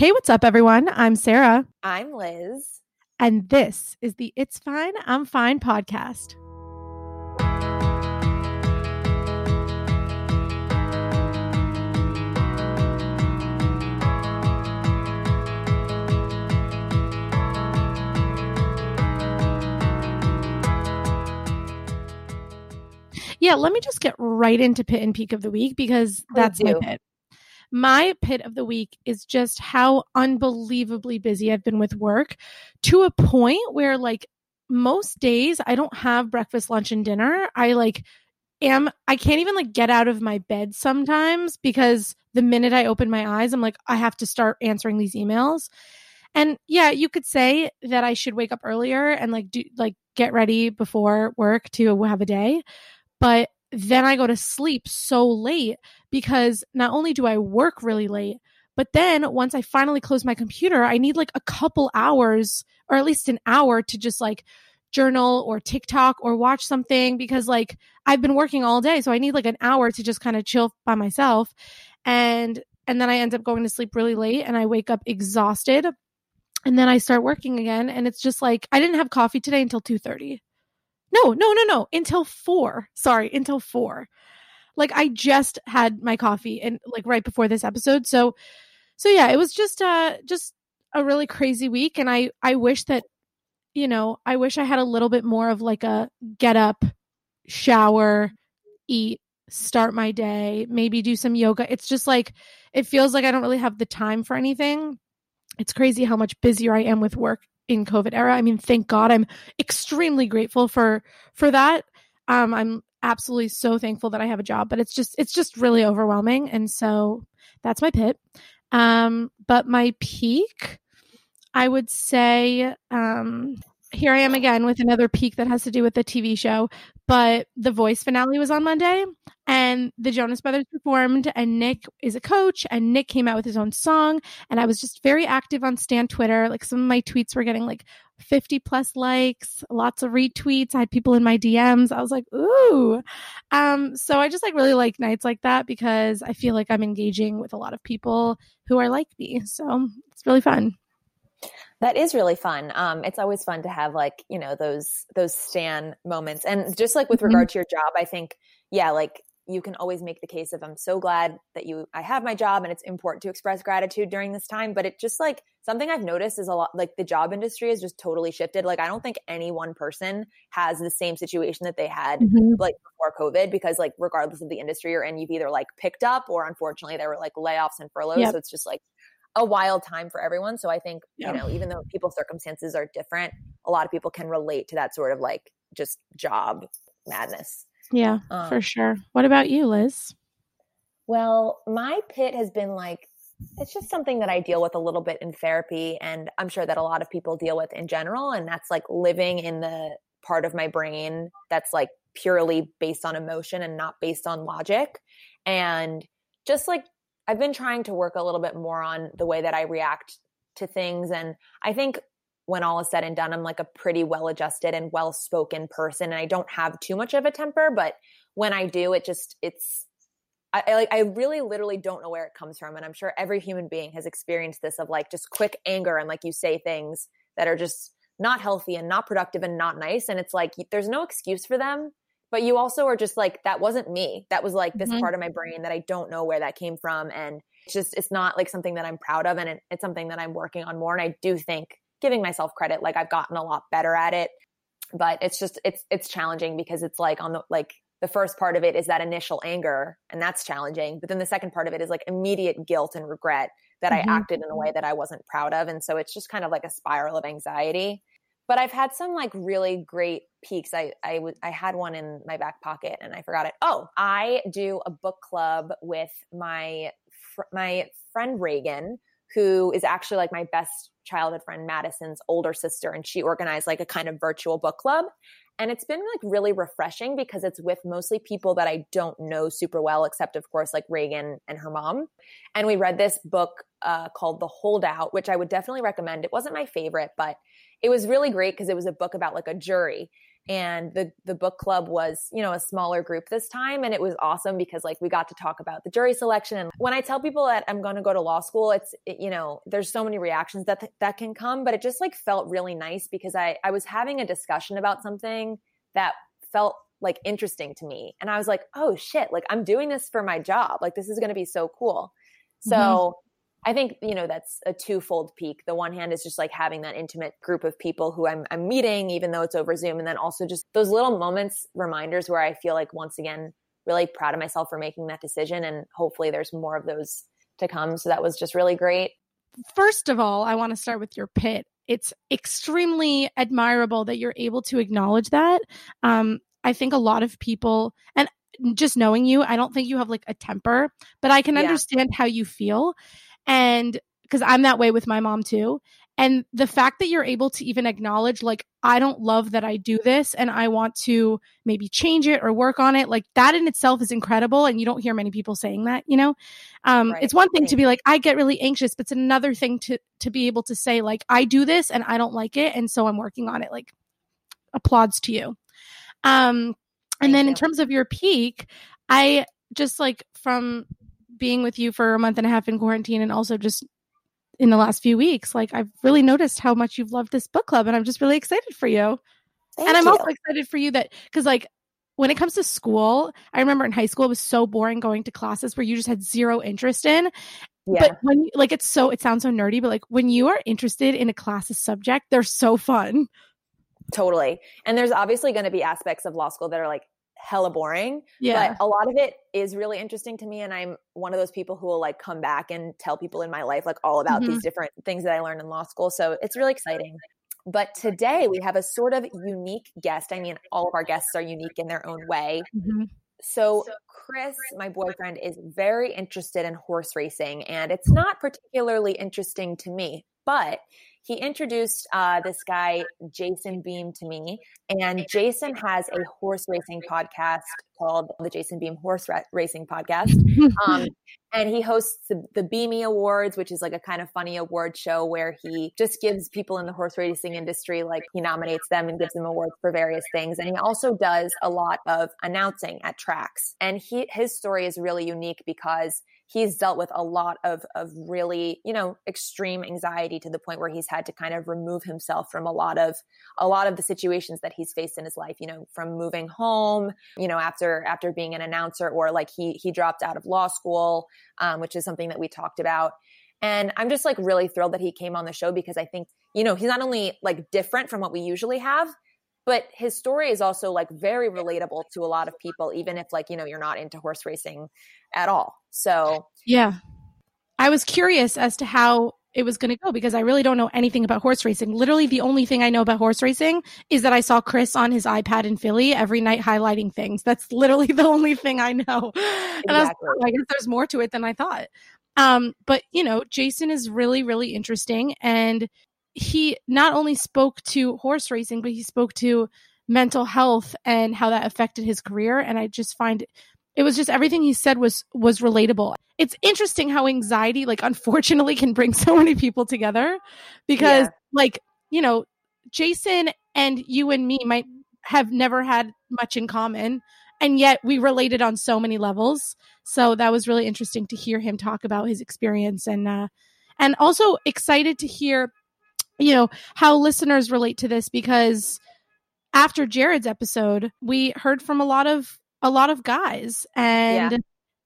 Hey, what's up, everyone? I'm Sarah, I'm Liz. and this is the It's Fine, I'm Fine podcast. Yeah, let me just get right into Pit and Peak of the Week because that's my pit. My pit of the week is just how unbelievably busy I've been with work to a point where, like, most days I don't have breakfast, lunch, and dinner. I can't even get out of my bed sometimes because the minute I open my eyes, I'm like, I have to start answering these emails. And yeah, you could say that I should wake up earlier and get ready before work to have a day. But then I go to sleep so late because not only do I work really late, but then once I finally close my computer, I need a couple hours or at least an hour to just journal or TikTok or watch something because I've been working all day. So I need an hour to just kind of chill by myself. And then I end up going to sleep really late and I wake up exhausted. And then I start working again. And it's just I didn't have coffee today until 2:30. No, until 4. Sorry, until 4. I just had my coffee and right before this episode. So yeah, it was just a really crazy week. And I wish that, I wish I had a little bit more of a get up, shower, eat, start my day, maybe do some yoga. It's just it feels like I don't really have the time for anything. It's crazy how much busier I am with work in COVID era. I mean, thank God. I'm extremely grateful for that. I'm absolutely so thankful that I have a job, but it's just really overwhelming. And so that's my pit. But my peak, I would say, here I am again with another peak that has to do with the TV show, but The Voice finale was on Monday and the Jonas Brothers performed and Nick is a coach and Nick came out with his own song and I was just very active on Stan Twitter. Some of my tweets were getting 50 plus likes, lots of retweets. I had people in my DMs. I was like, ooh. So I just really like nights like that because I feel like I'm engaging with a lot of people who are like me. So it's really fun. That is really fun. It's always fun to have those Stan moments. And just with regard to your job, I think, yeah, you can always make the case of I'm so glad that I have my job and it's important to express gratitude during this time. But it just something I've noticed is a lot the job industry has just totally shifted. I don't think any one person has the same situation that they had before COVID because regardless of the industry you're in, you've either picked up or unfortunately there were layoffs and furloughs. Yep. So it's just a wild time for everyone. So I think, even though people's circumstances are different, a lot of people can relate to that sort of just job madness. Yeah, for sure. What about you, Liz? Well, my pit has been it's just something that I deal with a little bit in therapy. And I'm sure that a lot of people deal with in general. And that's living in the part of my brain that's purely based on emotion and not based on logic. And just I've been trying to work a little bit more on the way that I react to things. And I think when all is said and done, I'm a pretty well-adjusted and well-spoken person. And I don't have too much of a temper, but when I do, I really literally don't know where it comes from. And I'm sure every human being has experienced this of just quick anger. And you say things that are just not healthy and not productive and not nice. And it's there's no excuse for them. But you also are just that wasn't me. That was this part of my brain that I don't know where that came from. And it's not something that I'm proud of. And it's something that I'm working on more. And I do think giving myself credit, I've gotten a lot better at it, but it's challenging because it's on the first part of it is that initial anger and that's challenging. But then the second part of it is immediate guilt and regret that I acted in a way that I wasn't proud of. And so it's just kind of a spiral of anxiety. But I've had some really great peaks. I had one in my back pocket and I forgot it. Oh, I do a book club with my friend Reagan, who is actually my best childhood friend Madison's older sister. And she organized a kind of virtual book club. And it's been really refreshing because it's with mostly people that I don't know super well, except of course Reagan and her mom. And we read this book called The Holdout, which I would definitely recommend. It wasn't my favorite, but it was really great because it was a book about a jury. And the book club was, you know, a smaller group this time. And it was awesome because like we got to talk about the jury selection. And when I tell people that I'm going to go to law school, you know, there's so many reactions that can come, but it just like felt really nice because I was having a discussion about something that felt like interesting to me. And I was like, oh shit, like I'm doing this for my job. Like this is going to be so cool. So I think, you know, that's a twofold peak. The one hand is just like having that intimate group of people who I'm meeting, even though it's over Zoom. And then also just those little moments, reminders where I feel like, once again, really proud of myself for making that decision. And hopefully there's more of those to come. So that was just really great. First of all, I want to start with your pit. It's extremely admirable that you're able to acknowledge that. I think a lot of people, and just knowing you, I don't think you have like a temper, but I can understand how you feel. And because I'm that way with my mom too. And the fact that you're able to even acknowledge, like, I don't love that I do this and I want to maybe change it or work on it. Like that in itself is incredible. And you don't hear many people saying that, you know, Right. It's one thing to be like, I get really anxious, but it's another thing to be able to say like, I do this and I don't like it. And so I'm working on it. Like applauds to you. And then in terms of your peak, I just like from being with you for a month and a half in quarantine and also just in the last few weeks, like I've really noticed how much you've loved this book club and I'm just really excited for you. Thank and I'm you. also excited for you that, because like when it comes to school, I remember in high school, it was so boring going to classes where you just had zero interest in. Yeah. But when like, it sounds so nerdy, but like when you are interested in a class's subject, they're so fun. Totally. And there's obviously going to be aspects of law school that are like hella boring, but a lot of it is really interesting to me. And I'm one of those people who will like come back and tell people in my life, like all about these different things that I learned in law school. So it's really exciting. But today we have a sort of unique guest. I mean, all of our guests are unique in their own way. So Chris, my boyfriend, is very interested in horse racing, and it's not particularly interesting to me, but he introduced this guy, Jason Beam, to me. And Jason has a horse racing podcast called the Jason Beam Horse Racing Podcast. And he hosts the Beamy Awards, which is like a kind of funny award show where he just gives people in the horse racing industry, like he nominates them and gives them awards for various things. And he also does a lot of announcing at tracks. And his story is really unique because he's dealt with a lot of really, you know, extreme anxiety to the point where he's had to kind of remove himself from a lot of the situations that he's faced in his life, you know, from moving home, you know, after being an announcer, or like he dropped out of law school, which is something that we talked about. And I'm just like really thrilled that he came on the show because I think, you know, he's not only like different from what we usually have, but his story is also like very relatable to a lot of people, even if like, you know, you're not into horse racing at all. So yeah, I was curious as to how it was going to go because I really don't know anything about horse racing. Literally the only thing I know about horse racing is that I saw Chris on his iPad in Philly every night highlighting things. That's literally the only thing I know. And I was like, oh, I guess there's more to it than I thought. But you know, Jason is really, really interesting. And he not only spoke to horse racing, but he spoke to mental health and how that affected his career. And I just find it was just everything he said was relatable. It's interesting how anxiety, like, unfortunately can bring so many people together because like, you know, Jason and you and me might have never had much in common, and yet we related on so many levels. So that was really interesting to hear him talk about his experience, and also excited to hear, you know, how listeners relate to this, because after Jared's episode, we heard from a lot of guys, and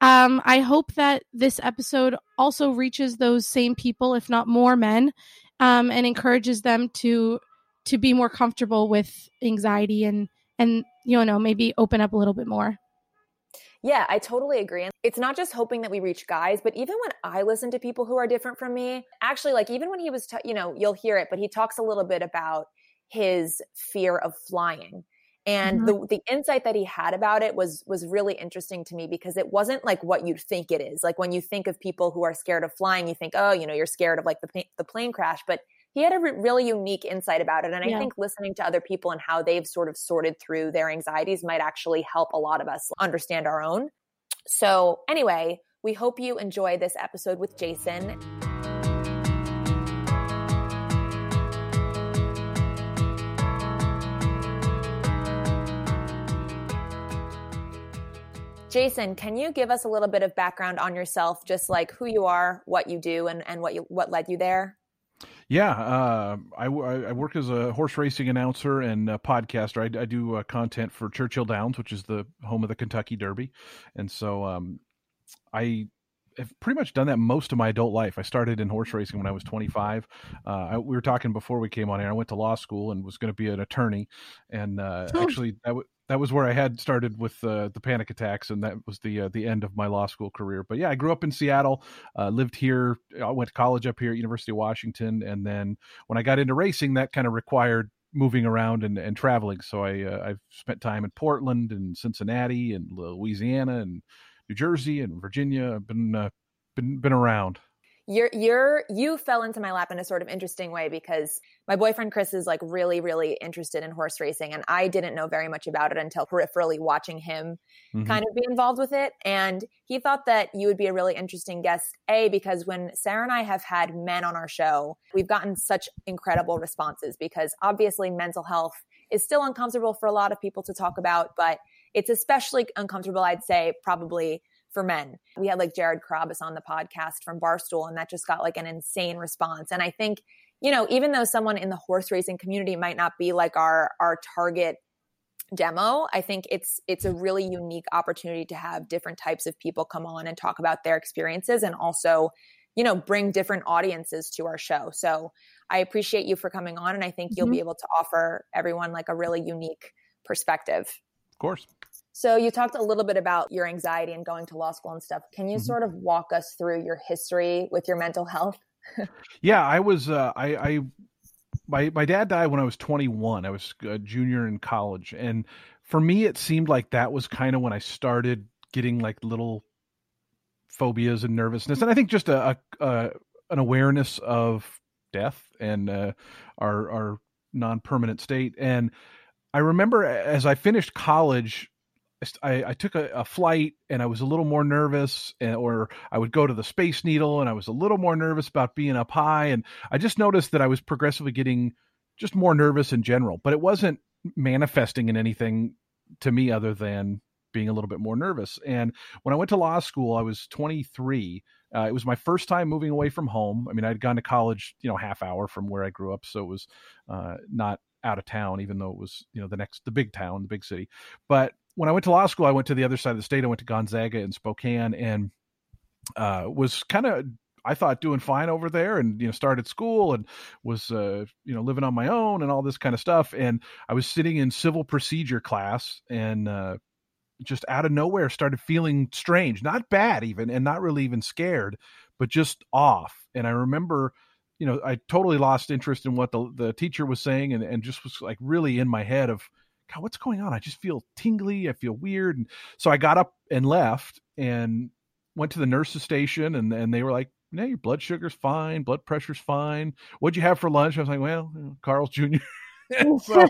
I hope that this episode also reaches those same people, if not more men, and encourages them to be more comfortable with anxiety and you know, maybe open up a little bit more. Yeah, I totally agree. And it's not just hoping that we reach guys, but even when I listen to people who are different from me, actually, like even when he was, you know, you'll hear it, but he talks a little bit about his fear of flying. And the insight that he had about it was really interesting to me, because it wasn't like what you'd think it is. Like when you think of people who are scared of flying, you think, oh, you know, you're scared of like the plane crash. But he had a really unique insight about it. And I think listening to other people and how they've sort of sorted through their anxieties might actually help a lot of us understand our own. So anyway, we hope you enjoy this episode with Jason. Jason, can you give us a little bit of background on yourself, just like who you are, what you do, and what led you there? Yeah, I work as a horse racing announcer and a podcaster. I do content for Churchill Downs, which is the home of the Kentucky Derby, and so I have pretty much done that most of my adult life. I started in horse racing when I was 25. We were talking before we came on air. I went to law school and was going to be an attorney, and actually that was where I had started with the panic attacks, and that was the end of my law school career. But yeah, I grew up in Seattle, lived here. I went to college up here at University of Washington, and then when I got into racing, that kind of required moving around and traveling. So I've spent time in Portland and Cincinnati and Louisiana and New Jersey and Virginia. I've been around. You fell into my lap in a sort of interesting way, because my boyfriend Chris is like really, really interested in horse racing, and I didn't know very much about it until peripherally watching him kind of be involved with it. And he thought that you would be a really interesting guest, because when Sarah and I have had men on our show, we've gotten such incredible responses, because obviously mental health is still uncomfortable for a lot of people to talk about, but it's especially uncomfortable, I'd say, probably for men. We had like Jared Carabas on the podcast from Barstool, and that just got like an insane response. And I think, even though someone in the horse racing community might not be like our target demo, I think it's a really unique opportunity to have different types of people come on and talk about their experiences, and also, bring different audiences to our show. So I appreciate you for coming on, and I think you'll be able to offer everyone like a really unique perspective. Of course. So you talked a little bit about your anxiety and going to law school and stuff. Can you sort of walk us through your history with your mental health? Yeah, I was, my dad died when I was 21. I was a junior in college. And for me, it seemed like that was kind of when I started getting like little phobias and nervousness. And I think just an awareness of death and our non-permanent state. And I remember as I finished college, I took a flight and I was a little more nervous, or I would go to the Space Needle and I was a little more nervous about being up high. And I just noticed that I was progressively getting just more nervous in general, but it wasn't manifesting in anything to me other than being a little bit more nervous. And when I went to law school, I was 23. It was my first time moving away from home. I mean, I'd gone to college, half hour from where I grew up. So it was not out of town, even though it was, the big town, the big city. But when I went to law school, I went to the other side of the state. I went to Gonzaga in Spokane, and was kind of, I thought, doing fine over there, and started school and was living on my own and all this kind of stuff. And I was sitting in civil procedure class, and just out of nowhere started feeling strange, not bad even, and not really even scared, but just off. And I remember, I totally lost interest in what the teacher was saying, and just was like really in my head of, God, what's going on? I just feel tingly. I feel weird. And so I got up and left and went to the nurse's station, and they were like, "No, your blood sugar's fine. Blood pressure's fine. What'd you have for lunch?" I was like, "Well, Carl's Jr." So,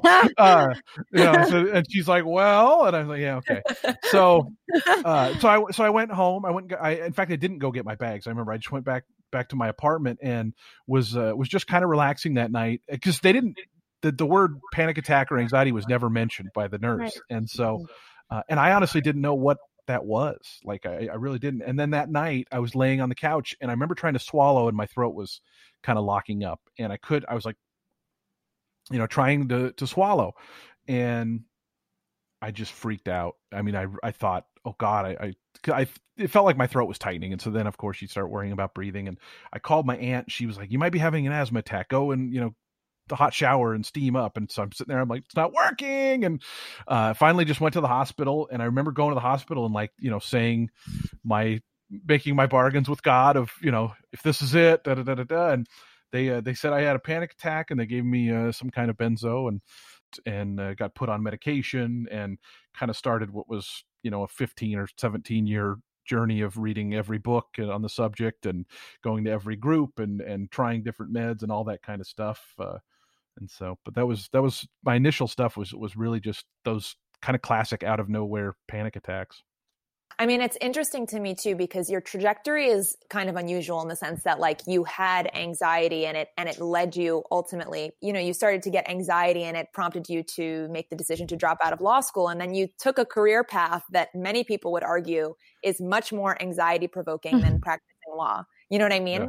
and she's like, "Well," and I was like, "Yeah, okay." So I went home. In fact, I didn't go get my bags. I remember I just went back to my apartment and was just kind of relaxing that night, because they didn't. The word panic attack or anxiety was never mentioned by the nurse. Right. And so, and I honestly didn't know what that was. Like, I really didn't. And then that night I was laying on the couch, and I remember trying to swallow, and my throat was kind of locking up, and I was like, trying to swallow, and I just freaked out. I mean, I thought, oh God, it felt like my throat was tightening. And so then of course you start worrying about breathing, and I called my aunt. She was like, "You might be having an asthma attack. Go and, the hot shower and steam up." And so I'm sitting there, I'm like, it's not working. And finally just went to the hospital. And I remember going to the hospital and making my bargains with God of, if this is it, da da da da da. And they said I had a panic attack, and they gave me some kind of benzo, and got put on medication, and kind of started what was, a 15 or 17 year journey of reading every book on the subject, and going to every group, and trying different meds and all that kind of stuff. And so, but that was my initial stuff was really just those kind of classic out of nowhere panic attacks. I mean, it's interesting to me too, because your trajectory is kind of unusual in the sense that like you had anxiety and it led you ultimately, you know, you started to get anxiety and it prompted you to make the decision to drop out of law school. And then you took a career path that many people would argue is much more anxiety provoking than practicing law. You know what I mean?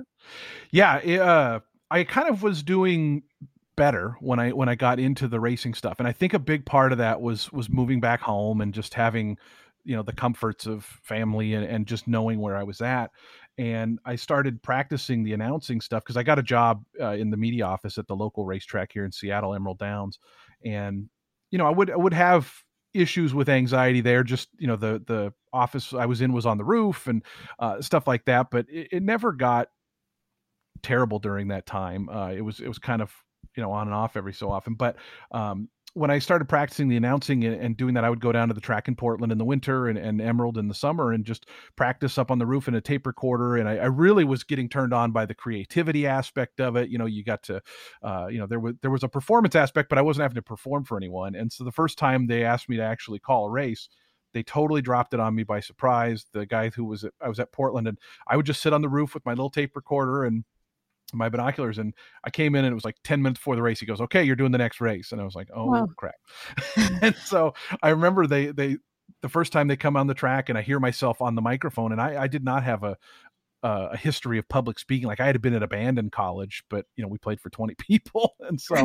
Yeah. I kind of was doing better when I got into the racing stuff. And I think a big part of that was moving back home and just having, you know, the comforts of family and just knowing where I was at. And I started practicing the announcing stuff because I got a job in the media office at the local racetrack here in Seattle, Emerald Downs. And, you know, I would have issues with anxiety there. Just, you know, the office I was in was on the roof and stuff like that, but it never got terrible during that time. It was kind of, you know, on and off every so often. But when I started practicing the announcing and doing that, I would go down to the track in Portland in the winter and Emerald in the summer and just practice up on the roof in a tape recorder. And I really was getting turned on by the creativity aspect of it. You know, you got to, you know, there was a performance aspect, but I wasn't having to perform for anyone. And so the first time they asked me to actually call a race, they totally dropped it on me by surprise. The guy I was at Portland, and I would just sit on the roof with my little tape recorder and my binoculars, and I came in and it was like 10 minutes before the race. He goes, "Okay, you're doing the next race." And I was like, "Oh, wow. Crap." And so I remember the first time they come on the track and I hear myself on the microphone, and I did not have a history of public speaking. Like I had been in a band in college, but you know, we played for 20 people. And so,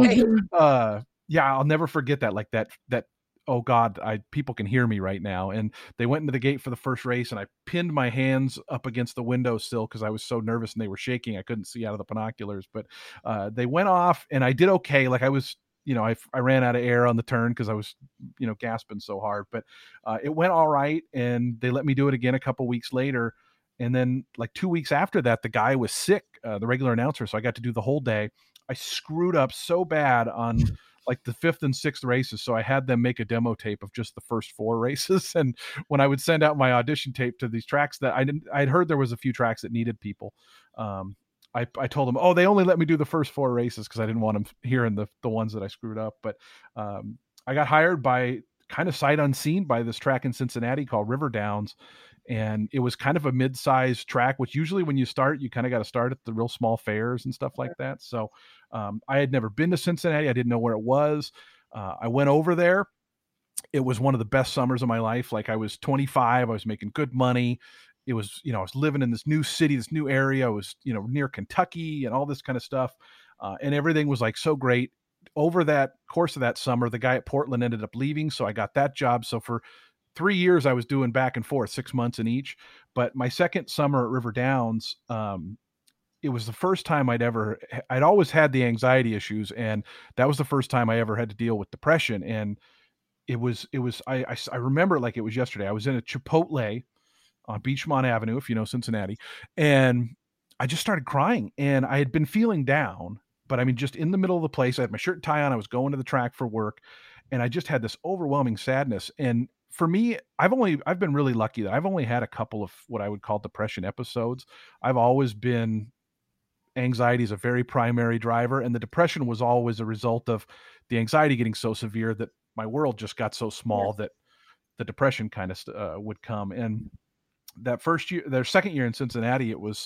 yeah, I'll never forget that. Like that, oh God, people can hear me right now. And they went into the gate for the first race and I pinned my hands up against the window sill because I was so nervous and they were shaking. I couldn't see out of the binoculars, but they went off and I did okay. Like I was, you know, I ran out of air on the turn because I was, you know, gasping so hard, but it went all right. And they let me do it again a couple weeks later. And then like 2 weeks after that, the guy was sick, the regular announcer. So I got to do the whole day. I screwed up so bad on like the 5th and 6th races. So I had them make a demo tape of just the first 4 races. And when I would send out my audition tape to these tracks that I'd heard there was a few tracks that needed people. I told them, oh, they only let me do the first 4 races because I didn't want them hearing the ones that I screwed up. But I got hired by kind of sight unseen by this track in Cincinnati called River Downs. And it was kind of a mid-sized track, which usually when you start, you kind of got to start at the real small fairs and stuff like that. So I had never been to Cincinnati. I didn't know where it was. I went over there. It was one of the best summers of my life. Like I was 25. I was making good money. It was, you know, I was living in this new city, this new area. I was, you know, near Kentucky and all this kind of stuff. And everything was like so great. Over that course of that summer, the guy at Portland ended up leaving. So I got that job. So for 3 years, I was doing back and forth, 6 months in each. But my second summer at River Downs, it was the first time I'd always had the anxiety issues. And that was the first time I ever had to deal with depression. And I remember it like it was yesterday. I was in a Chipotle on Beachmont Avenue, if you know Cincinnati. And I just started crying and I had been feeling down, but I mean, just in the middle of the place, I had my shirt and tie on. I was going to the track for work and I just had this overwhelming sadness. And for me, I've been really lucky that I've only had a couple of what I would call depression episodes. I've always been, anxiety is a very primary driver. And the depression was always a result of the anxiety getting so severe that my world just got so small that the depression kind of would come. And that first year, their second year in Cincinnati, it was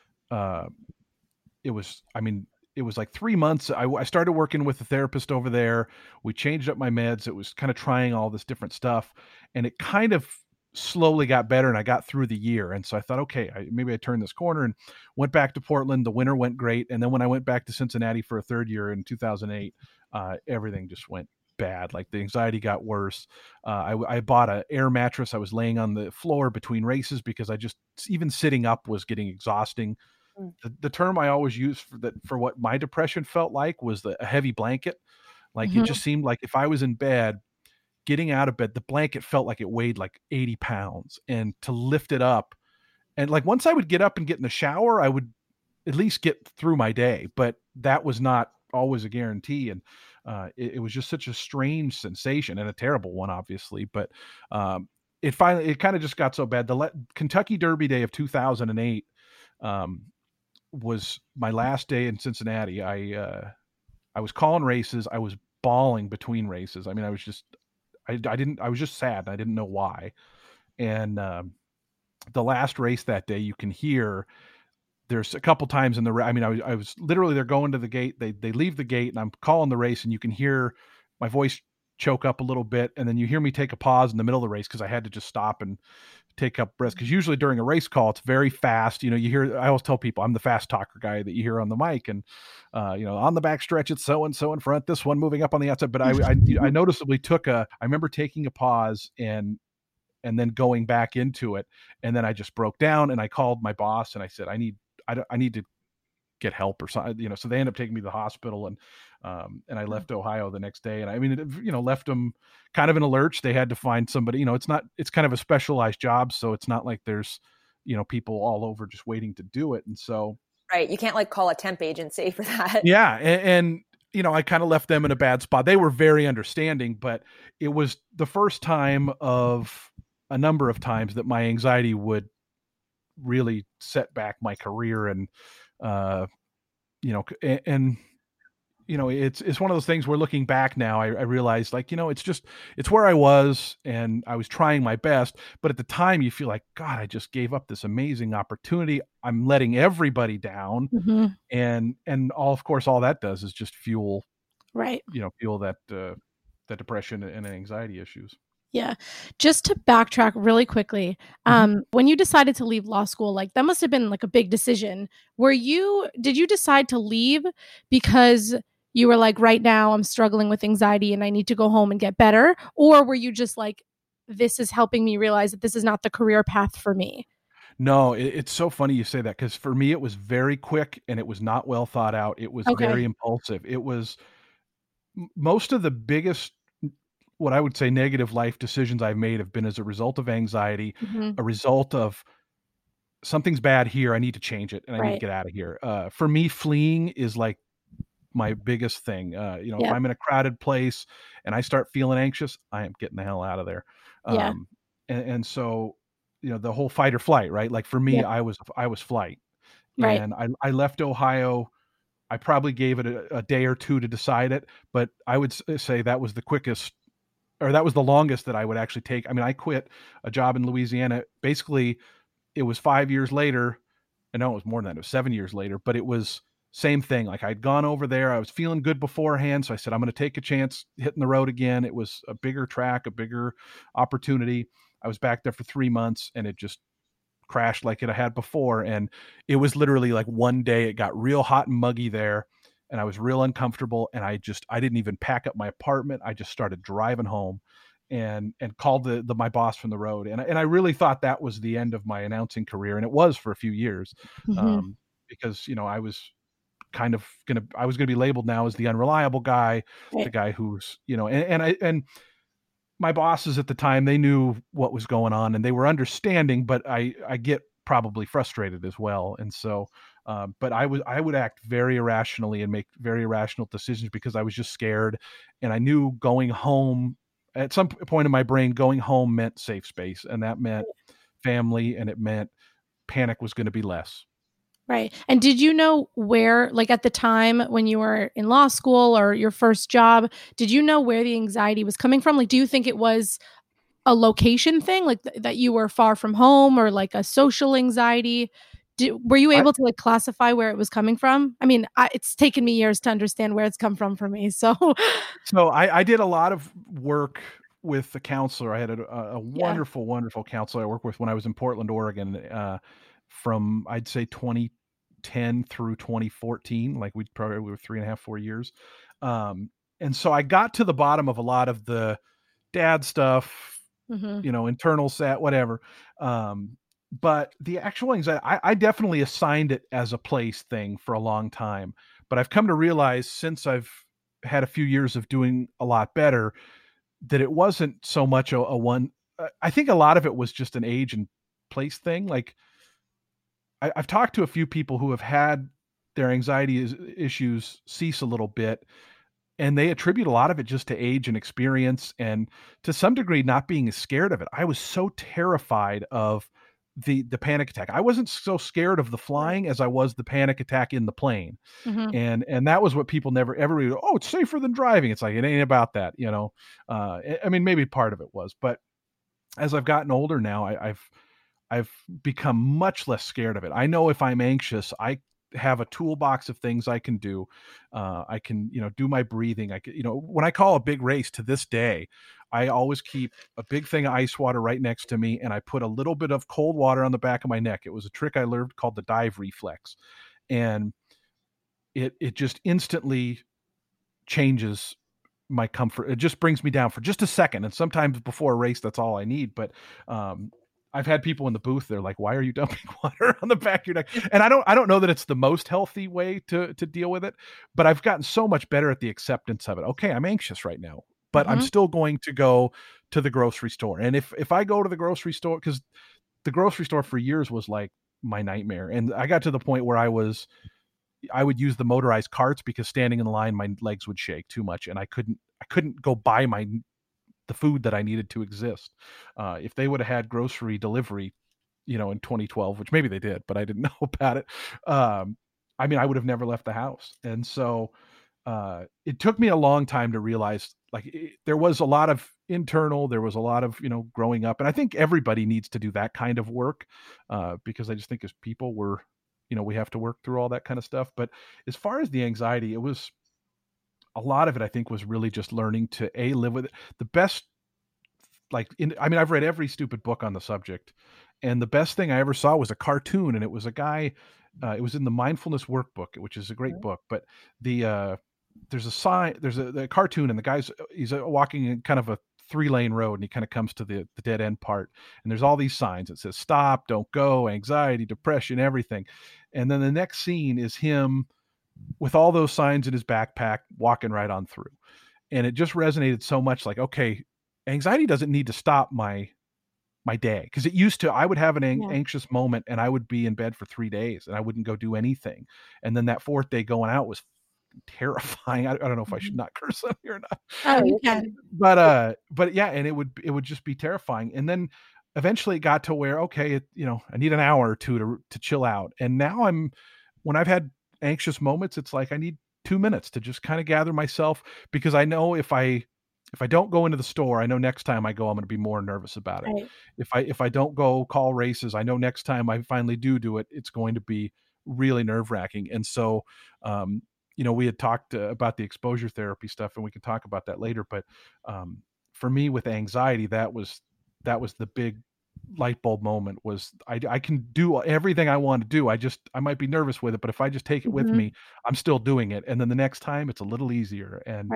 like 3 months. I started working with a therapist over there. We changed up my meds. It was kind of trying all this different stuff and it kind of slowly got better and I got through the year. And so I thought, okay, maybe I turned this corner and went back to Portland. The winter went great. And then when I went back to Cincinnati for a third year in 2008, everything just went bad. Like the anxiety got worse. I bought an air mattress. I was laying on the floor between races because even sitting up was getting exhausting. The term I always use for what my depression felt like was a heavy blanket. Like it just seemed like if I was in bed, getting out of bed, the blanket felt like it weighed like 80 pounds and to lift it up. And like once I would get up and get in the shower, I would at least get through my day, but that was not always a guarantee. And it was just such a strange sensation and a terrible one, obviously. But it kind of just got so bad. The Kentucky Derby Day of 2008 was my last day in Cincinnati. I was calling races. I was bawling between races. I mean, I was just sad. I didn't know why. And the last race that day, you can hear there's a couple times in the I mean, I was literally, they're going to the gate. They leave the gate and I'm calling the race, and you can hear my voice choke up a little bit. And then you hear me take a pause in the middle of the race, cause I had to just stop and take up breath. Cause usually during a race call, it's very fast. You know, you hear, I always tell people I'm the fast talker guy that you hear on the mic, and you know, on the back stretch, it's so-and-so in front, this one moving up on the outside. But I noticeably I remember taking a pause and then going back into it. And then I just broke down and I called my boss and I said, I need to get help or something, you know. So they ended up taking me to the hospital, and I left Ohio the next day. And I mean, it, you know, left them kind of in a lurch. They had to find somebody, you know, it's kind of a specialized job. So it's not like there's, you know, people all over just waiting to do it. And so, right. You can't like call a temp agency for that. Yeah. And you know, I kind of left them in a bad spot. They were very understanding, but it was the first time of a number of times that my anxiety would really set back my career. And you know, and you know, it's one of those things where looking back now, I realized, like, you know, it's where I was and I was trying my best. But at the time you feel like, God, I just gave up this amazing opportunity. I'm letting everybody down. Mm-hmm. And of course, all that does is just fuel that depression and anxiety issues. Yeah. Just to backtrack really quickly, when you decided to leave law school, like that must have been like a big decision. Did you decide to leave because you were like, right now I'm struggling with anxiety and I need to go home and get better? Or were you just like, this is helping me realize that this is not the career path for me? No, it's so funny you say that, because for me, it was very quick and it was not well thought out. It was very impulsive. It was most of the biggest, what I would say, negative life decisions I've made have been as a result of anxiety, a result of something's bad here. I need to change it and I need to get out of here. For me, fleeing is like my biggest thing. You know, if I'm in a crowded place and I start feeling anxious, I am getting the hell out of there. And so, you know, the whole fight or flight, right? Like for me, I was flight, and I left Ohio. I probably gave it a day or two to decide it, but I would say that was the quickest, or that was the longest that I would actually take. I mean, I quit a job in Louisiana. Basically, it was 5 years later. And no, it was more than that. It was 7 years later, but it was same thing. Like I'd gone over there. I was feeling good beforehand. So I said, I'm going to take a chance hitting the road again. It was a bigger track, a bigger opportunity. I was back there for 3 months and it just crashed like it had before. And it was literally like one day it got real hot and muggy there and I was real uncomfortable. And I didn't even pack up my apartment. I just started driving home and called my boss from the road. And I really thought that was the end of my announcing career. And it was for a few years, because, you know, I was kind of I was going to be labeled now as the unreliable guy, the guy who's, you know, and my bosses at the time, they knew what was going on and they were understanding, but I get probably frustrated as well. And so, but I would act very irrationally and make very irrational decisions because I was just scared. And I knew going home at some point in my brain, going home meant safe space, and that meant family, and it meant panic was going to be less. Right. And did you know where, like at the time when you were in law school or your first job, did you know where the anxiety was coming from? Like, do you think it was a location thing, like that you were far from home, or like a social anxiety? Were you able to like classify where it was coming from? I mean, it's taken me years to understand where it's come from for me. So I did a lot of work with the counselor. I had a wonderful, wonderful counselor I worked with when I was in Portland, Oregon, from I'd say 2010 through 2014. Like we were 3.5, 4 years. And so I got to the bottom of a lot of the dad stuff, you know, internal set, whatever. But the actual anxiety, I definitely assigned it as a place thing for a long time. But I've come to realize since I've had a few years of doing a lot better that it wasn't so much a one. I think a lot of it was just an age and place thing. Like I've talked to a few people who have had their anxiety issues cease a little bit, and they attribute a lot of it just to age and experience, and to some degree not being as scared of it. I was so terrified of the panic attack. I wasn't so scared of the flying as I was the panic attack in the plane. And that was what people never ever read. Oh, it's safer than driving. It's like, it ain't about that, you know? I mean, maybe part of it was, but as I've gotten older now, I've become much less scared of it. I know if I'm anxious, I have a toolbox of things I can do. I can, do my breathing. I can, when I call a big race to this day, I always keep a big thing of ice water right next to me, and I put a little bit of cold water on the back of my neck. It was a trick I learned called the dive reflex. And it just instantly changes my comfort. It just brings me down for just a second. And sometimes before a race, that's all I need. But I've had people in the booth, they're like, why are you dumping water on the back of your neck? And I don't know that it's the most healthy way to deal with it, but I've gotten so much better at the acceptance of it. Okay, I'm anxious right now, but I'm still going to go to the grocery store. And if I go to the grocery store, because the grocery store for years was like my nightmare. And I got to the point where I would use the motorized carts because standing in the line, my legs would shake too much. And I couldn't go buy the food that I needed to exist. If they would have had grocery delivery, in 2012, which maybe they did, but I didn't know about it. I would have never left the house. And so it took me a long time to realize there was a lot of internal, there was a lot of, growing up. And I think everybody needs to do that kind of work because I just think as people we have to work through all that kind of stuff. But as far as the anxiety, it was a lot of it, I think, was really just learning to live with it. The best, I've read every stupid book on the subject, and the best thing I ever saw was a cartoon, and it was a guy, it was in the Mindfulness Workbook, which is a great book, but there's a sign, there's a cartoon, and the guy's, he's walking in kind of a 3-lane road, and he kind of comes to the dead end part, and there's all these signs. It says, stop, don't go, anxiety, depression, everything. And then the next scene is him with all those signs in his backpack, walking right on through. And it just resonated so much, like, okay, anxiety doesn't need to stop my day. Because it used to, I would have an anxious moment and I would be in bed for 3 days and I wouldn't go do anything. And then that 4th day going out was terrifying. I don't know if I should not curse on here or not. Oh, you can. But yeah, and it would just be terrifying. And then eventually it got to where, okay, I need an hour or two to chill out. And now when I've had anxious moments, it's like I need 2 minutes to just kind of gather myself, because I know if I don't go into the store, I know next time I go, I'm going to be more nervous about it. Right. If I don't go call races, I know next time I finally do it, it's going to be really nerve-wracking. And so, we had talked about the exposure therapy stuff, and we can talk about that later. But for me with anxiety, that was the big light bulb moment. Was I can do everything I want to do. I might be nervous with it, but if I just take it with me, I'm still doing it. And then the next time it's a little easier, and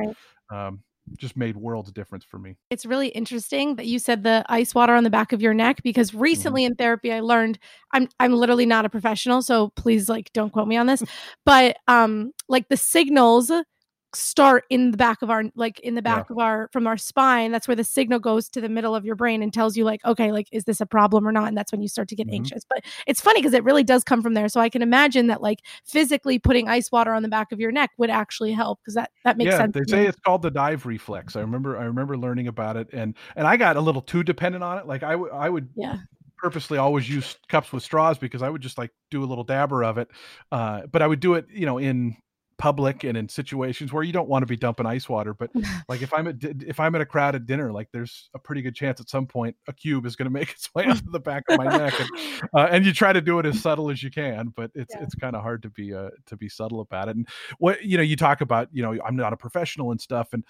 just made worlds of difference for me. It's really interesting that you said the ice water on the back of your neck, because recently in therapy I learned, I'm literally not a professional, so please don't quote me on this, but the signals start in the back of our of our, from our spine. That's where the signal goes to the middle of your brain and tells you okay, is this a problem or not? And that's when you start to get anxious. But it's funny because it really does come from there. So I can imagine that physically putting ice water on the back of your neck would actually help, because that makes sense. They say it's called the dive reflex. I remember learning about it, and I got a little too dependent on it. I would purposely always use cups with straws, because I would just do a little dabber of it. But I would do it, in public and in situations where you don't want to be dumping ice water. But if I'm at a crowded dinner, there's a pretty good chance at some point a cube is going to make its way onto the back of my neck, and you try to do it as subtle as you can, but it's kind of hard to be subtle about it. And what you talk about, I'm not a professional and stuff, and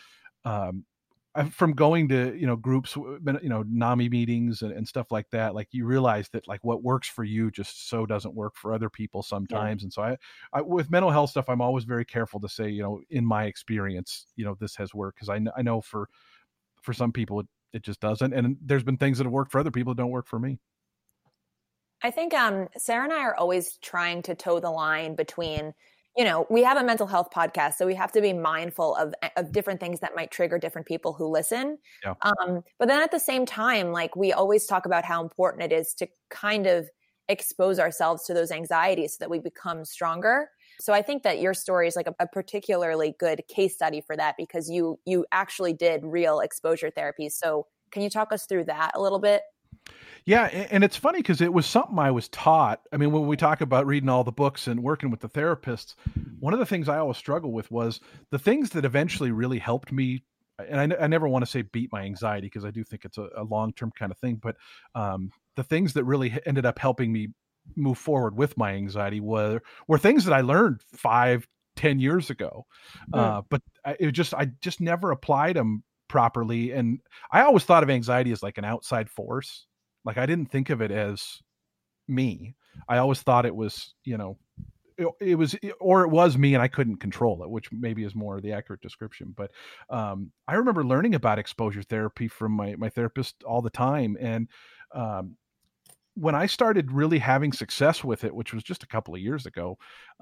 from going to groups, NAMI meetings and stuff like that, you realize that what works for you just so doesn't work for other people sometimes. And so I with mental health stuff, I'm always very careful to say, in my experience, this has worked, because I know for some people it just doesn't, and there's been things that have worked for other people that don't work for me. I think Sarah and I are always trying to toe the line between, we have a mental health podcast, so we have to be mindful of different things that might trigger different people who listen. Yeah. But then at the same time, we always talk about how important it is to kind of expose ourselves to those anxieties so that we become stronger. So I think that your story is a particularly good case study for that, because you actually did real exposure therapy. So can you talk us through that a little bit? Yeah. And it's funny because it was something I was taught. I mean, when we talk about reading all the books and working with the therapists, one of the things I always struggle with was the things that eventually really helped me. And I never want to say beat my anxiety, because I do think it's a long-term kind of thing, but the things that really ended up helping me move forward with my anxiety were things that I learned 5-10 years ago. But I just never applied them properly. And I always thought of anxiety as like an outside force. Like I didn't think of it as me. I always thought it was, it was me and I couldn't control it, which maybe is more the accurate description. But I remember learning about exposure therapy from my therapist all the time. And when I started really having success with it, which was just a couple of years ago,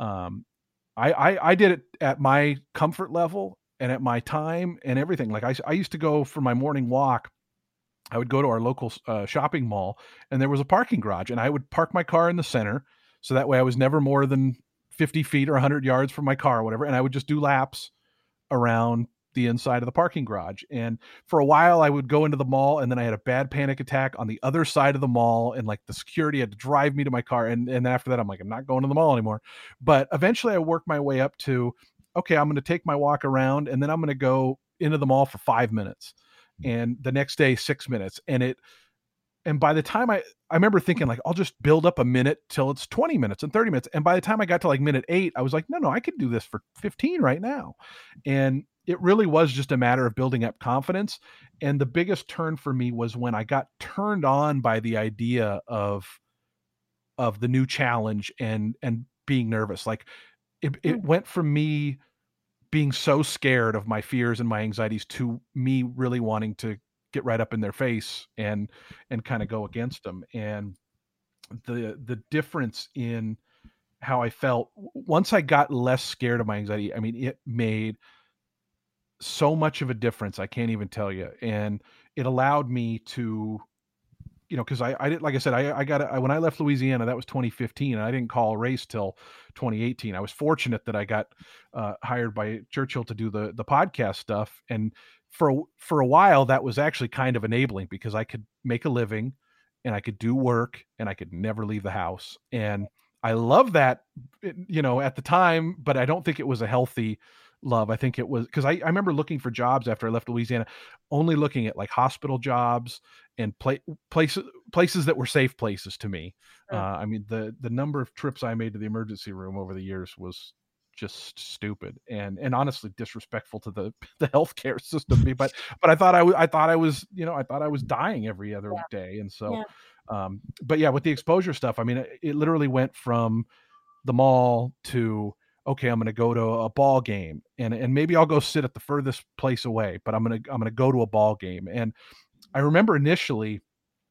I did it at my comfort level and at my time and everything. Like I used to go for my morning walk. I would go to our local shopping mall, and there was a parking garage, and I would park my car in the center. So that way I was never more than 50 feet or 100 yards from my car or whatever. And I would just do laps around the inside of the parking garage. And for a while I would go into the mall, and then I had a bad panic attack on the other side of the mall. And like the security had to drive me to my car. And after that, I'm like, I'm not going to the mall anymore. But eventually I worked my way up to, okay, I'm going to take my walk around, and then I'm going to go into the mall for 5 minutes. And the next day, 6 minutes. And by the time I remember thinking like, I'll just build up a minute till it's 20 minutes and 30 minutes. And by the time I got to like minute 8, I was like, no, I can do this for 15 right now. And it really was just a matter of building up confidence. And the biggest turn for me was when I got turned on by the idea of the new challenge and being nervous. Like it went from me being so scared of my fears and my anxieties to me really wanting to get right up in their face and kind of go against them. And the difference in how I felt once I got less scared of my anxiety, I mean, it made so much of a difference. I can't even tell you. And it allowed me to, cause I did, like I said, when I left Louisiana, that was 2015, and I didn't call a race till 2018. I was fortunate that I got hired by Churchill to do the podcast stuff. And for a while that was actually kind of enabling, because I could make a living and I could do work and I could never leave the house. And I love that, at the time, but I don't think it was a healthy love. I think it was because I remember looking for jobs after I left Louisiana, only looking at like hospital jobs and places that were safe places to me. I mean, the number of trips I made to the emergency room over the years was just stupid and honestly disrespectful to the healthcare system. But I thought I was dying every other day. And so, but yeah, with the exposure stuff, I mean, it literally went from the mall to, okay, I'm going to go to a ball game and maybe I'll go sit at the furthest place away, but I'm going to go to a ball game. And I remember initially,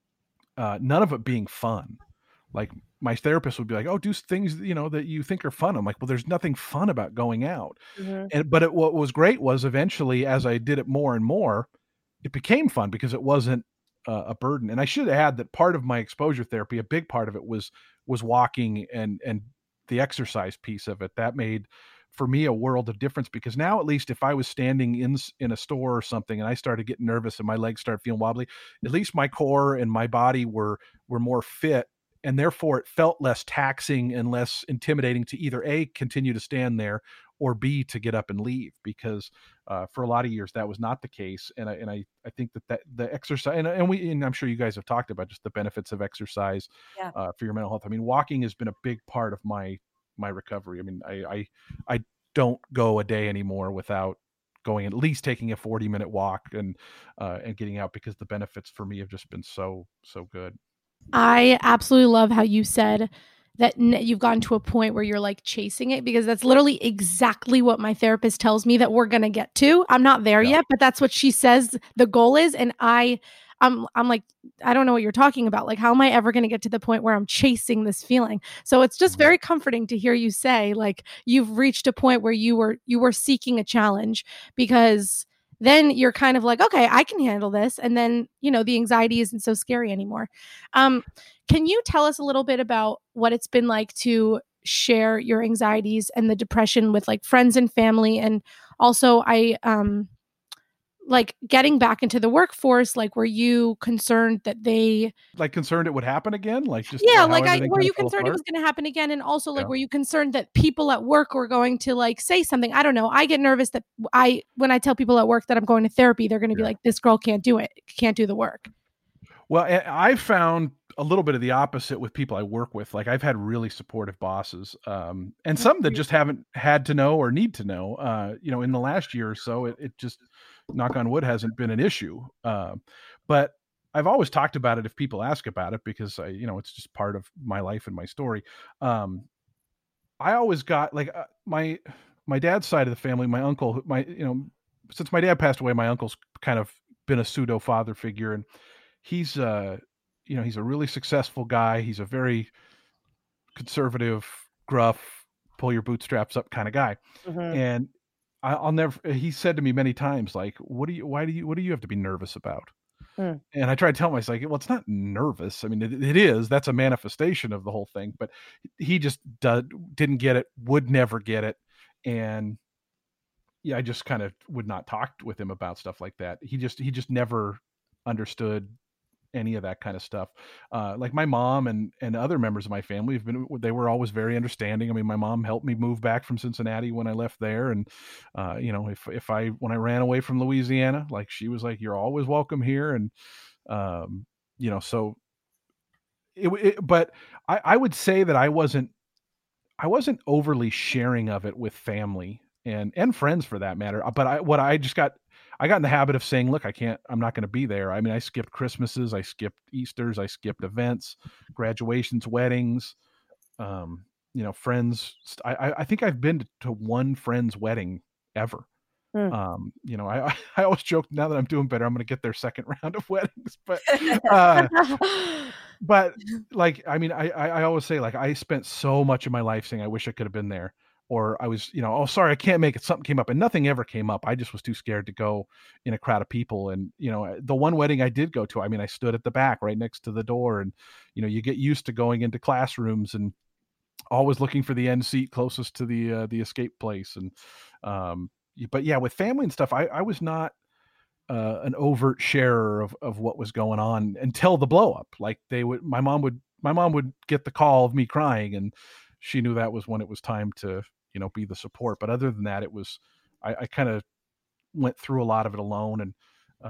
none of it being fun. Like my therapist would be like, oh, do things, that you think are fun. I'm like, well, there's nothing fun about going out. But what was great was eventually, as I did it more and more, it became fun because it wasn't a burden. And I should add that part of my exposure therapy, a big part of it was walking and the exercise piece of it. That made for me a world of difference, because now at least if I was standing in a store or something and I started getting nervous and my legs started feeling wobbly, at least my core and my body were more fit, and therefore it felt less taxing and less intimidating to either A, continue to stand there, or B, to get up and leave, because for a lot of years that was not the case. And I think that the exercise and I'm sure you guys have talked about just the benefits of exercise for your mental health. I mean, walking has been a big part of my recovery. I mean, I don't go a day anymore without going at least taking a 40-minute walk and getting out, because the benefits for me have just been so good. I absolutely love how you said that you've gotten to a point where you're like chasing it, because that's literally exactly what my therapist tells me that we're going to get to. I'm not there yet, but that's what she says the goal is. And I'm like, I don't know what you're talking about. Like, how am I ever going to get to the point where I'm chasing this feeling? So it's just very comforting to hear you say, like, you've reached a point where you were seeking a challenge, because then you're kind of like, okay, I can handle this. And then, the anxiety isn't so scary anymore. Can you tell us a little bit about what it's been like to share your anxieties and the depression with like friends and family? And also like getting back into the workforce, like, were you concerned that concerned it would happen again? Like, just were you concerned it was going to happen again? And also, like, were you concerned that people at work were going to like say something? I don't know. I get nervous that when I tell people at work that I'm going to therapy, they're going to be like, this girl can't do it, can't do the work. Well, I found a little bit of the opposite with people I work with. Like I've had really supportive bosses, and some that just haven't had to know or need to know. In the last year or so, it just, knock on wood, hasn't been an issue. But I've always talked about it if people ask about it, because it's just part of my life and my story. I always got like my dad's side of the family, my uncle, since my dad passed away, my uncle's kind of been a pseudo father figure, and he's he's a really successful guy. He's a very conservative, gruff, pull your bootstraps up kind of guy. Mm-hmm. And I'll never, he said to me many times, like, what do you have to be nervous about? And I tried to tell him, I was like, well, it's not nervous. I mean, it is, that's a manifestation of the whole thing, but he just didn't get it, would never get it. And yeah, I just kind of would not talk with him about stuff like that. He just never understood any of that kind of stuff. Like my mom and other members of my family they were always very understanding. I mean, my mom helped me move back from Cincinnati when I left there. And, when I ran away from Louisiana, like she was like, you're always welcome here. And, so but I would say that I wasn't overly sharing of it with family and friends for that matter. But I got in the habit of saying, look, I'm not going to be there. I mean, I skipped Christmases, I skipped Easters, I skipped events, graduations, weddings, friends. I think I've been to one friend's wedding ever. I always joke, now that I'm doing better, I'm going to get their second round of weddings, but like, I mean, I always say, like, I spent so much of my life saying, I wish I could have been there. Or I was, oh, sorry, I can't make it. Something came up, and nothing ever came up. I just was too scared to go in a crowd of people. And, the one wedding I did go to, I mean, I stood at the back right next to the door, and, you get used to going into classrooms and always looking for the end seat closest to the escape place. And, but yeah, with family and stuff, I was not an overt sharer of what was going on until the blow up. Like my mom would get the call of me crying, and she knew that was when it was time to, be the support. But other than that, it was, I kind of went through a lot of it alone. And,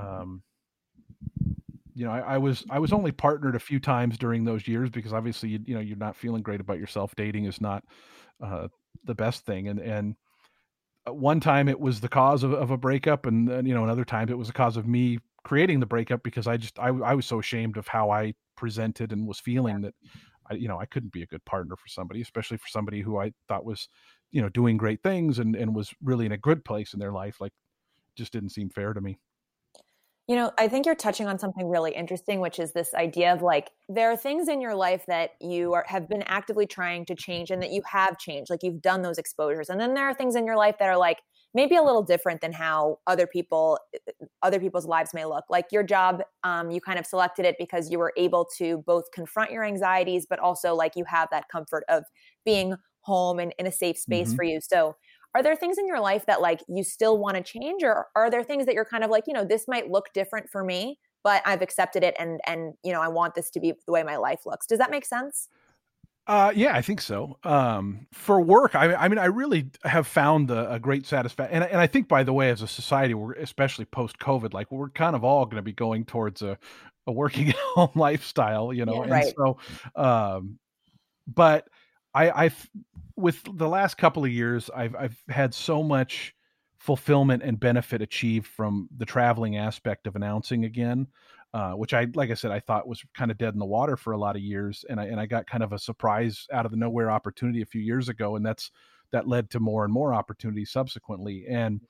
I was only partnered a few times during those years, because obviously, you're not feeling great about yourself. Dating is not the best thing. And one time it was the cause of a breakup. And another time it was the cause of me creating the breakup, because I was so ashamed of how I presented and was feeling that I couldn't be a good partner for somebody, especially for somebody who I thought was, doing great things and was really in a good place in their life. Like, just didn't seem fair to me. I think you're touching on something really interesting, which is this idea of like, there are things in your life that you have been actively trying to change and that you have changed, like you've done those exposures. And then there are things in your life that are like, maybe a little different than how other people's lives may look. Like your job, you kind of selected it because you were able to both confront your anxieties, but also like you have that comfort of being home and in a safe space for you. So are there things in your life that like you still want to change, or are there things that you're kind of like, this might look different for me, but I've accepted it and I want this to be the way my life looks? Does that make sense? Yeah, I think so. For work, I mean, I really have found a great satisfaction. And I think, by the way, as a society, we're especially post-COVID, like we're kind of all going to be going towards a working at home lifestyle, Yeah, right. And so, but I've with the last couple of years, I've had so much fulfillment and benefit achieved from the traveling aspect of announcing again. Which like I said, I thought was kind of dead in the water for a lot of years. And I got kind of a surprise out of the nowhere opportunity a few years ago. And that led to more and more opportunities subsequently. And,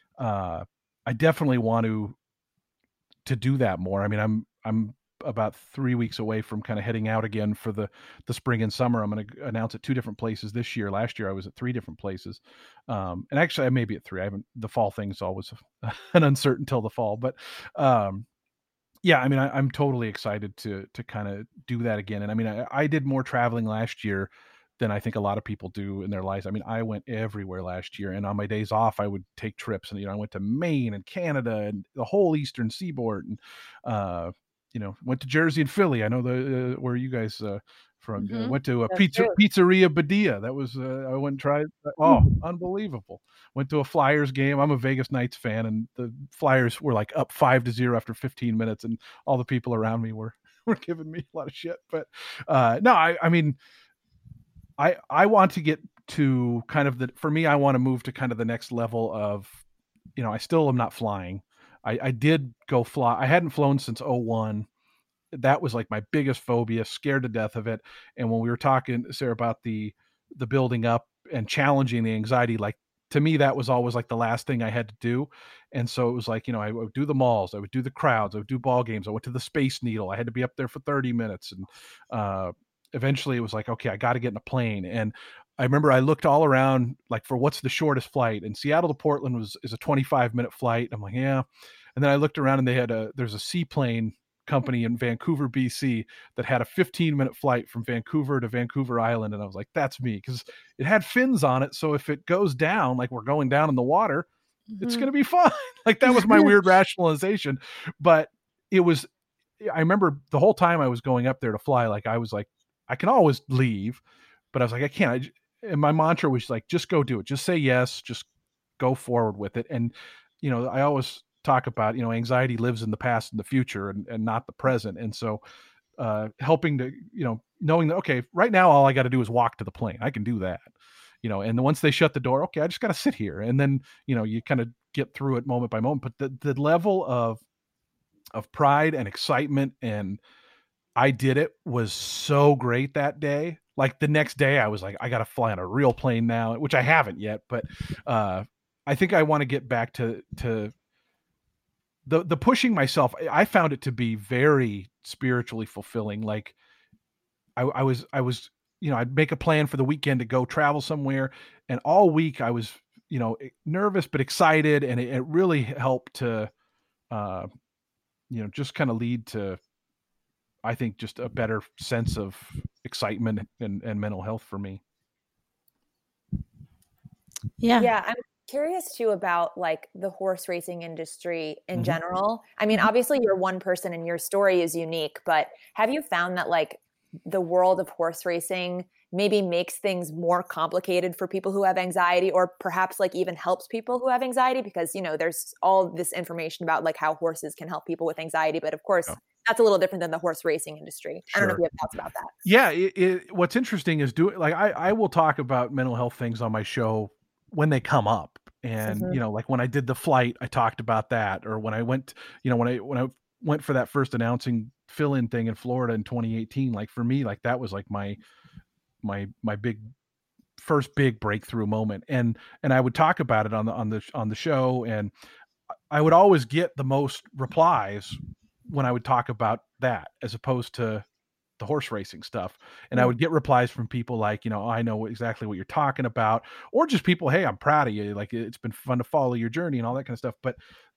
I definitely want to do that more. I mean, I'm about 3 weeks away from kind of heading out again for the spring and summer. I'm going to announce at 2 different places this year. Last year I was at 3 different places. And actually I may be at 3. The fall thing's always an uncertain till the fall, but, yeah, I mean, I'm totally excited to kind of do that again. And I mean, I did more traveling last year than I think a lot of people do in their lives. I mean, I went everywhere last year, and on my days off, I would take trips. And I went to Maine and Canada and the whole Eastern Seaboard, and went to Jersey and Philly. I know where you guys from. Went to a Pizzeria Badia. That was I went and tried. Oh, unbelievable! Went to a Flyers game. I'm a Vegas Knights fan, and the Flyers were like up 5-0 after 15 minutes, and all the people around me were were giving me a lot of shit. But no, I mean, I want to get to kind of for me, I want to move to kind of the next level of, I still am not flying. I did go fly. I hadn't flown since 2001. That was like my biggest phobia, scared to death of it. And when we were talking, Sarah, about the building up and challenging the anxiety, like to me, that was always like the last thing I had to do. And so it was like, I would do the malls, I would do the crowds, I would do ball games. I went to the Space Needle. I had to be up there for 30 minutes. And eventually it was like, okay, I got to get in a plane. And I remember I looked all around, like, for what's the shortest flight, and Seattle to Portland is a 25-minute flight. I'm like, yeah. And then I looked around and there's a seaplane company in Vancouver, BC that had a 15-minute flight from Vancouver to Vancouver Island. And I was like, that's me, because it had fins on it. So if it goes down, like we're going down in the water, it's going to be fine. Like that was my weird rationalization. But I remember the whole time I was going up there to fly, like I was like, I can always leave, but I was like, I can't. And my mantra was like, just go do it. Just say yes. Just go forward with it. And, I always talk about, anxiety lives in the past and the future and not the present. And so helping to, knowing that, okay, right now, all I got to do is walk to the plane. I can do that, and then once they shut the door, okay, I just got to sit here. And then, you kind of get through it moment by moment. But the level of pride and excitement and I did it was so great that day. Like the next day I was like, I got to fly on a real plane now, which I haven't yet, but I think I want to get back to the pushing myself. I found it to be very spiritually fulfilling. Like I was, I'd make a plan for the weekend to go travel somewhere, and all week I was, nervous but excited, and it really helped to, just kind of lead to, I think, just a better sense of excitement and mental health for me. Yeah. Yeah. I'm curious too about like the horse racing industry in general. I mean, obviously you're one person and your story is unique, but have you found that like the world of horse racing maybe makes things more complicated for people who have anxiety, or perhaps like even helps people who have anxiety? Because, there's all this information about like how horses can help people with anxiety, but of course that's a little different than the horse racing industry. Sure. I don't know if you have thoughts about that. Yeah. What's interesting is I will talk about mental health things on my show when they come up. And, like when I did the flight, I talked about that. Or when I went, when I went for that first announcing fill-in thing in Florida in 2018, like for me, like that was like my first big breakthrough moment. And I would talk about it on the show, and I would always get the most replies when I would talk about that, as opposed to the horse racing stuff. And I would get replies from people like, I know exactly what you're talking about, or just people, hey, I'm proud of you. Like, it's been fun to follow your journey and all that kind of stuff. But,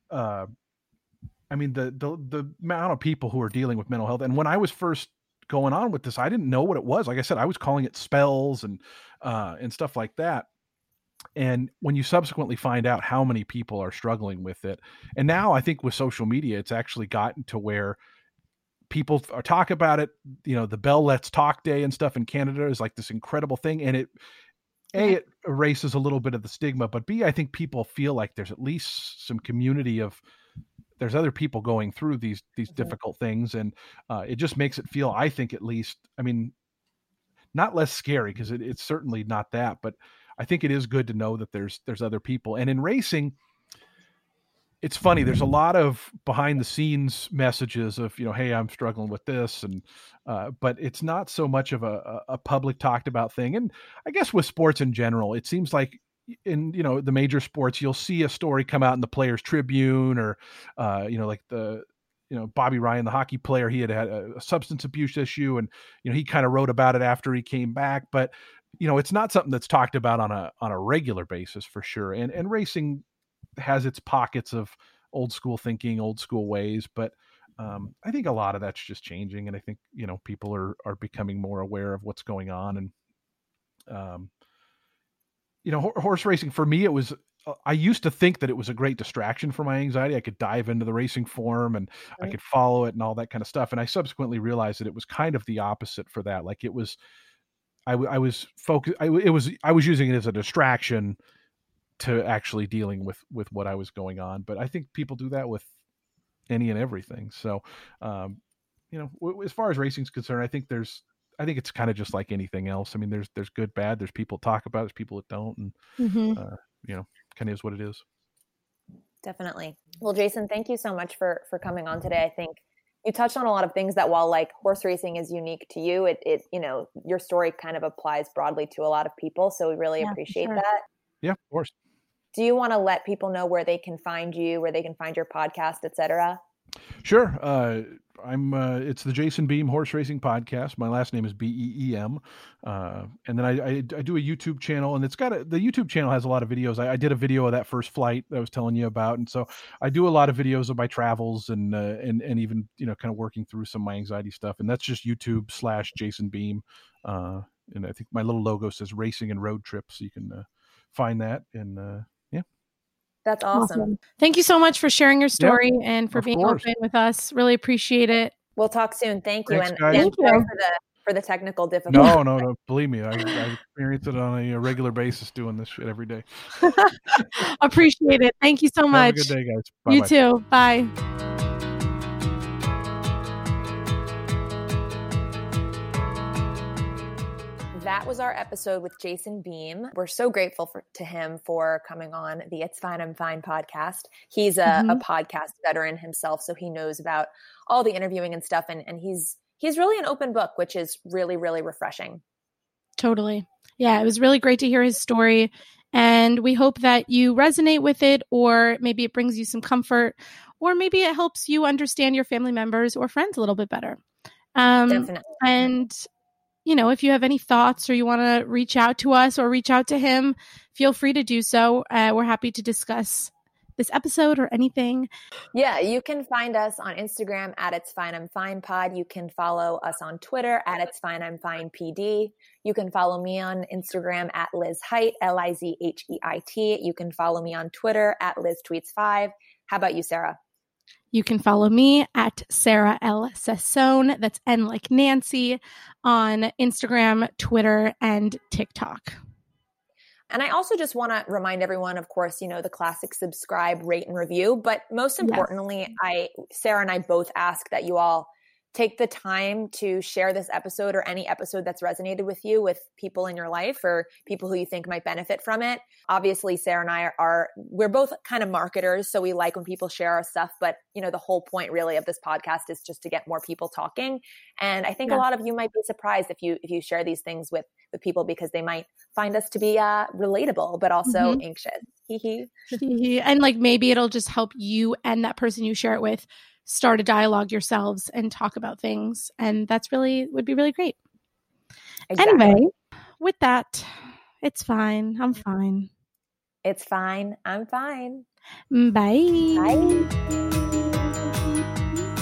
I mean, the amount of people who are dealing with mental health. And when I was first going on with this, I didn't know what it was. Like I said, I was calling it spells and stuff like that. And when you subsequently find out how many people are struggling with it, and now I think with social media, it's actually gotten to where people are talk about it. The Bell Let's Talk Day and stuff in Canada is like this incredible thing. And it erases a little bit of the stigma, but B, I think people feel like there's at least some community of, there's other people going through these difficult things. And it just makes it feel, I think at least, I mean, not less scary, because it's certainly not that, but I think it is good to know that there's other people. And in racing, it's funny, there's a lot of behind the scenes messages of, hey, I'm struggling with this. And, but it's not so much of a public talked about thing. And I guess with sports in general, it seems like in, the major sports, you'll see a story come out in the Players Tribune, or, like Bobby Ryan, the hockey player, he had a substance abuse issue, and, he kind of wrote about it after he came back. But, it's not something that's talked about on a regular basis, for sure. And racing has its pockets of old school thinking, old school ways, but I think a lot of that's just changing. And I think, people are becoming more aware of what's going on. And, horse racing for me, it was, I used to think that it was a great distraction for my anxiety. I could dive into the racing forum and I could follow it and all that kind of stuff. And I subsequently realized that it was kind of the opposite for that. Like it was, I was focused. I was using it as a distraction to actually dealing with what I was going on. But I think people do that with any and everything. So, as far as racing's concerned, I think it's kind of just like anything else. I mean, there's good, bad. There's people talk about it, there's people that don't, and kind of is what it is. Definitely. Well, Jason, thank you so much for coming on today. I think you touched on a lot of things that, while like horse racing is unique to you, it your story kind of applies broadly to a lot of people. So we really appreciate that. Yeah, of course. Do you want to let people know where they can find you, where they can find your podcast, etc.? Sure. It's the Jason Beem Horse Racing Podcast. My last name is Beem. And then I do a YouTube channel, and the YouTube channel has a lot of videos. I did a video of that first flight that I was telling you about. And so I do a lot of videos of my travels and even, kind of working through some of my anxiety stuff. And that's just YouTube/Jason Beem. And I think my little logo says Racing and Road Trips. So you can find that. And that's awesome. Thank you so much for sharing your story and for being open with us. Really appreciate it. We'll talk soon. Thank you. Thanks, and thank you for the technical difficulties. No. Believe me, I experience it on a regular basis doing this shit every day. Appreciate it. Thank you so much. Have a good day, guys. Bye-bye. You too. Bye. That was our episode with Jason Beem. We're so grateful to him for coming on the It's Fine, I'm Fine podcast. He's a podcast veteran himself, so he knows about all the interviewing and stuff. And he's really an open book, which is really, really refreshing. Totally. Yeah, it was really great to hear his story. And we hope that you resonate with it, or maybe it brings you some comfort, or maybe it helps you understand your family members or friends a little bit better. Definitely. And if you have any thoughts, or you want to reach out to us or reach out to him, feel free to do so. We're happy to discuss this episode or anything. Yeah, you can find us on Instagram at It's Fine I'm Fine Pod. You can follow us on Twitter at It's Fine I'm Fine PD. You can follow me on Instagram at Liz Heit, LIZHEIT. You can follow me on Twitter at LizTweets5. How about you, Sarah? You can follow me at Sarah L. Sassone, that's N like Nancy, on Instagram, Twitter, and TikTok. And I also just want to remind everyone, of course, the classic subscribe, rate, and review. But most importantly, Sarah and I both ask that you all take the time to share this episode or any episode that's resonated with you with people in your life or people who you think might benefit from it. Obviously, Sarah and I we're both kind of marketers, so we like when people share our stuff. But, the whole point really of this podcast is just to get more people talking. And I think a lot of you might be surprised if you share these things with people, because they might find us to be relatable, but also anxious. And maybe it'll just help you and that person you share it with start a dialogue yourselves and talk about things. And would be really great. Exactly. Anyway, with that, it's fine. I'm fine. It's fine. I'm fine. Bye. Bye.